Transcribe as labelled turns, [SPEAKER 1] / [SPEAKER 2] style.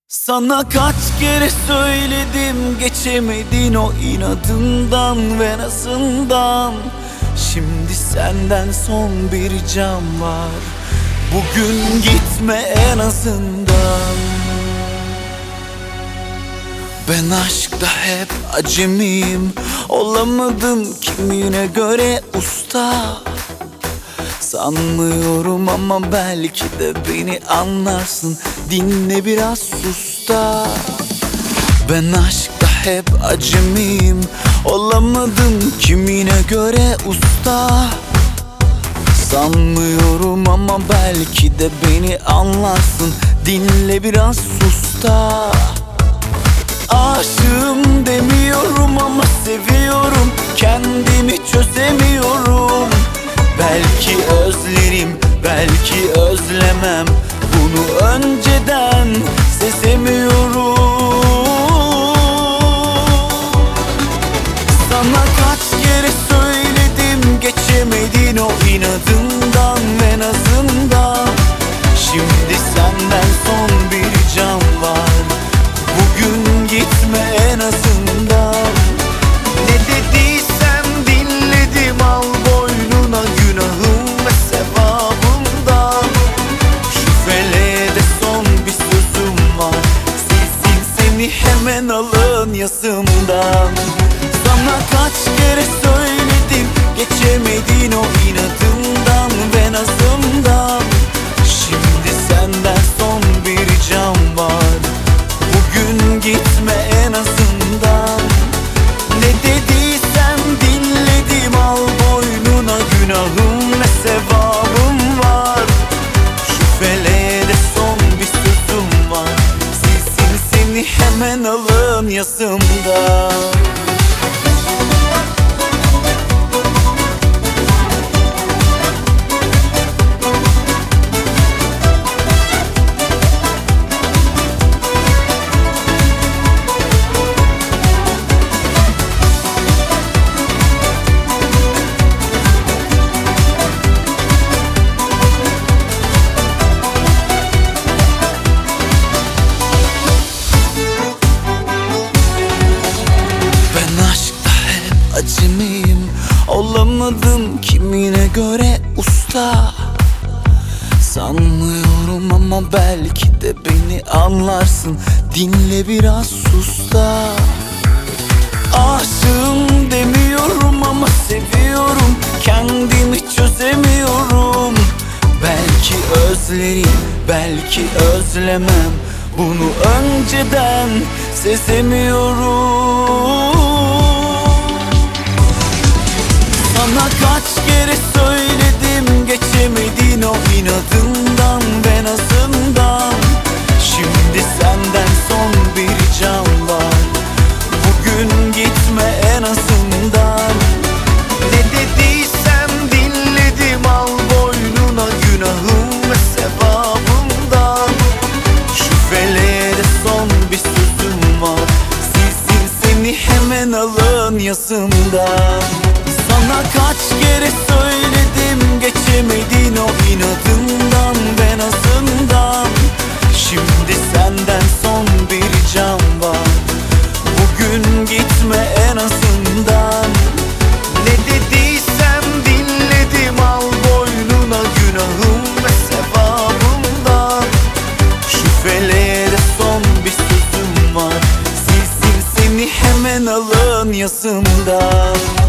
[SPEAKER 1] Sana kaç kere söyledim, geçemedin o inadından ve nazından. Şimdi senden son bir ricam var, bugün gitme en azından. Ben aşkta hep acemiyim, olamadım kimine göre usta. Sanmıyorum ama belki de beni anlarsın, dinle biraz sus da. Ben aşkta hep acemiyim, olamadım kimine göre usta. Sanmıyorum ama belki de beni anlarsın, dinle biraz sus da. Aşığım demiyorum ama seviyorum, kendimi çözemiyorum. Belki özlerim, belki özlemem, bunu önceden sezemiyorum. Sana kaç kere söyledim, geçemedin o inadından ve nazından. Şimdi senden son bir ricam var, bugün gitme en azından. Ne dediysem dinledim, al boynuna günahım ve sevabımdan. Şu feleğe de son bir sözüm var, silsin seni hemen alın yazımdan. Sana kaç kere söyledim, geçemedin o inadından ve nazımdan. Şimdi senden son bir ricam var, bugün gitme en azından. Ne dediysem dinledim, al boynuna günahım ve sevabım var. Şu feleğe de son bir sözüm var, silsin seni hemen alın yazımdan. Acemiyim, olamadım kimine göre usta. Sanmıyorum ama belki de beni anlarsın, dinle biraz sus da. Aşığım demiyorum ama seviyorum, kendimi çözemiyorum. Belki özlerim, belki özlemem, bunu önceden sezemiyorum. Sana kaç kere söyledim, geçemedin o inadından ve nazından. Şimdi senden son bir ricam var, bugün gitme en azından. Ne dediysem dinledim, al boynuna günahım ve sevabımdan. Şu feleğe de son bir sözüm var, silsin seni hemen alın yazımdan. Sana kaç kere söyledim, geçemedin o inadından ve nazından. Şimdi senden son bir ricam var, bugün gitme en azından. Ne dediysem dinledim, al boynuna günahım ve sevabımdan. Şu feleğe de son bir sözüm var, silsin seni hemen alın yazımdan.